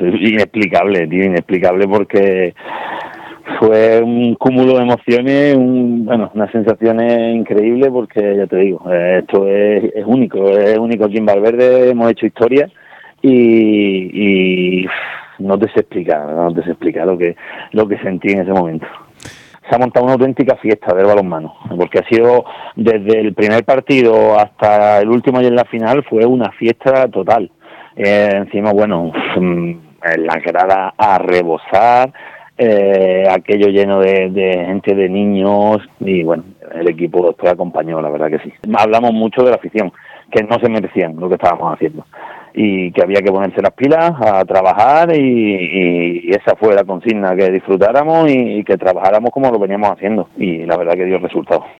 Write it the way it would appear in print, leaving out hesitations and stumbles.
inexplicable, tío, inexplicable porque fue un cúmulo de emociones, unas sensaciones increíbles porque, ya te digo, esto es único aquí en Valverde, hemos hecho historia y no te sé explicar lo que sentí en ese momento. Se ha montado una auténtica fiesta del balonmano, porque ha sido desde el primer partido hasta el último y en la final fue una fiesta total. Encima, bueno, en la grada a rebosar, aquello lleno de gente, de niños, y bueno, el equipo después acompañó, la verdad que sí. Hablamos mucho de la afición, que no se merecían lo que estábamos haciendo y que había que ponerse las pilas a trabajar y esa fue la consigna, que disfrutáramos y que trabajáramos como lo veníamos haciendo, y la verdad que dio resultados.